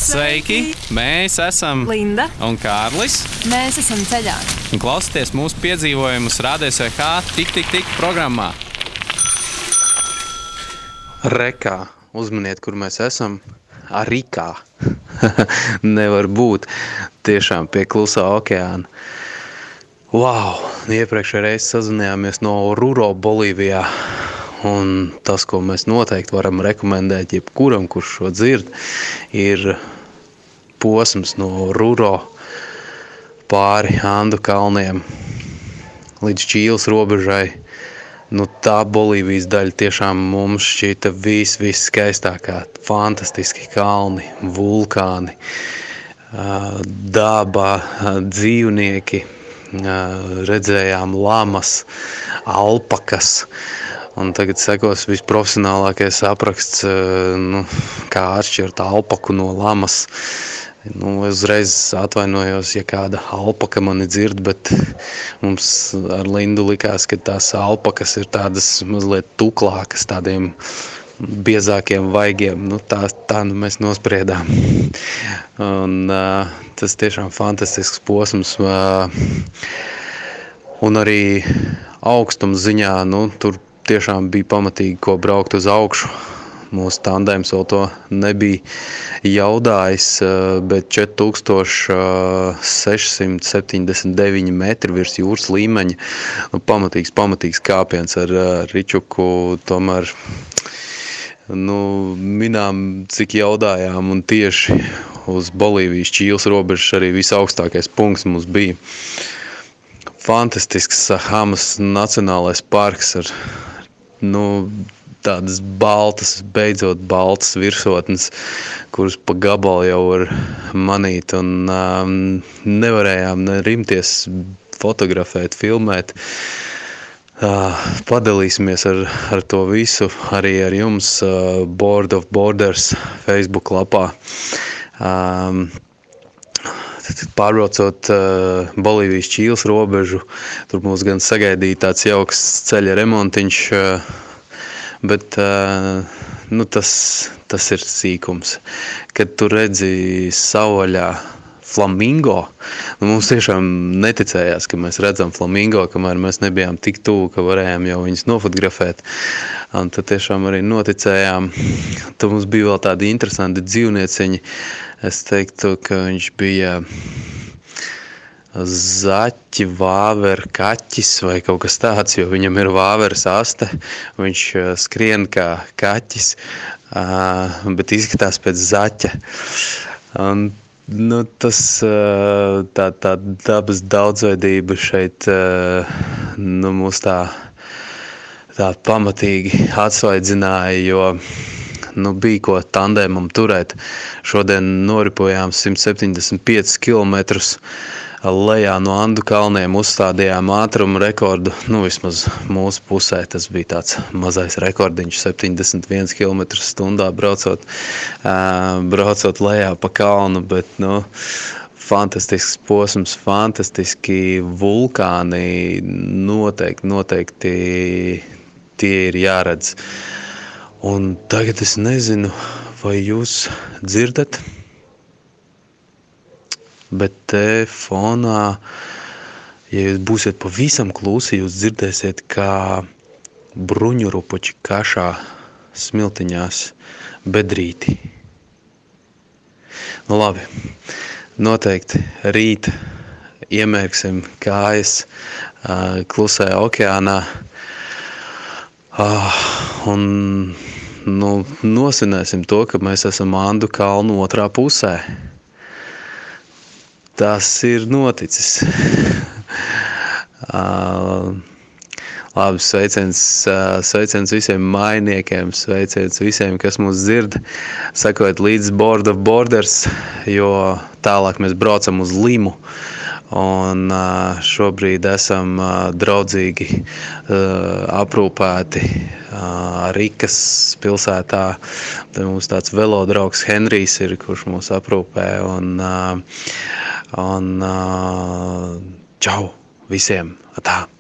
Sveiki! Mēs esam Linda un Kārlis. Mēs esam ceļā. Un klausieties mūsu piedzīvojumus Radio SVH Tik programmā. Rekā. Uzmaniet, kur mēs esam. Rikā. Nevar būt. Tiešām pie klusā okeāna. Wow! Iepriekšējā reizē sazvanījāmies no Oruro, Bolīvijā. Un tas, ko mēs noteikti varam rekomendēt jebkuram, kurš šo dzird, ir posms no Oruro pāri Andu kalniem līdz Čīles robežai. Nu, tā Bolīvijas daļa tiešām mums šķita viskaistākā. Fantastiski kalni, vulkāni, daba, dzīvnieki, redzējām lamas, alpakas. Un tagad sekos visprofesionālākais apraksts, kā atšķirt alpaku no lamas. Es atvainojos, ja kāda alpaka mani dzird, bet mums ar Lindu likās, ka tās alpakas ir tādas mazliet tuklākas, tādiem biezākiem vaigiem. Tā mēs nospriedām. Un tas tiešām fantastisks posms. Un arī augstums ziņā, tur tiešām bija pamatīgi, ko braukt uz augšu. Mūsu tandēms vēl to nebija jaudājis, bet 4679 metri virs jūras līmeņa. Pamatīgs kāpiens ar Ričuku. Tomēr minām, cik jaudājām, un tieši uz Bolīvijas Čīles robežas arī visaugstākais punkts mums bija. Fantastisks Sahamas nacionālais parks ar tādas beidzot baltas virsotnes, kuras pa gabalu jau var manīt, un nevarējām rimties fotografēt, filmēt. Padalīsimies ar to visu arī ar jums Board of Borders Facebook lapā. Pārbraucot Bolīvijas Čīles robežu, tur mūs gan sagaidīja tāds jauks ceļa remontiņš, bet tas ir sīkums. Kad tu redzi savvaļā flamingo, mums tiešām neticējās, ka mēs redzam flamingo, kamēr mēs nebijām tik tuvu, ka varējām jau viņus nofotografēt. Un tad tiešām arī noticējām. Tur mums bija vēl tādi interesanti dzīvnieciņi. Es teiktu, ka viņš bija zaķi, vāver, kaķis vai kaut kas tāds, jo viņam ir vāveres aste. Viņš skrien kā kaķis, bet izskatās pēc zaķa. Un tas tā dabas daudzveidība šeit mūs tā pamatīgi atsvaidzināja, jo bija ko tandēmam turēt. Šodien noripojām 175 kilometrus lejā no Andu kalniem, uzstādījām ātrumu rekordu, vismaz mūsu pusē tas bija tāds mazais rekordiņš, 71 km/h braucot lejā pa kalnu, bet fantastisks posms, fantastiski vulkāni, noteikti tie ir jāredz. Un tagad es nezinu, vai jūs dzirdat, bet te fonā, ja jūs būsiet pavisam klusi, jūs dzirdēsiet, kā bruņurupuči kašā smiltiņās bedrīti. Labi, noteikti rīt iemērksim kājas klusajā okeānā un nosvinēsim to, ka mēs esam Andu kalnu otrā pusē. Tas ir noticis. Labi, sveiciens visiem mainiekiem, sveiciens visiem, kas mūs dzird. Sekojiet līdz Board of Borders, jo tālāk mēs braucam uz Limu. Un šobrīd esam draudzīgi aprūpēti Rikas pilsētā. Te mums tāds velodraugs Henrijs ir, kurš mūs aprūpē. Un čau visiem! Atā!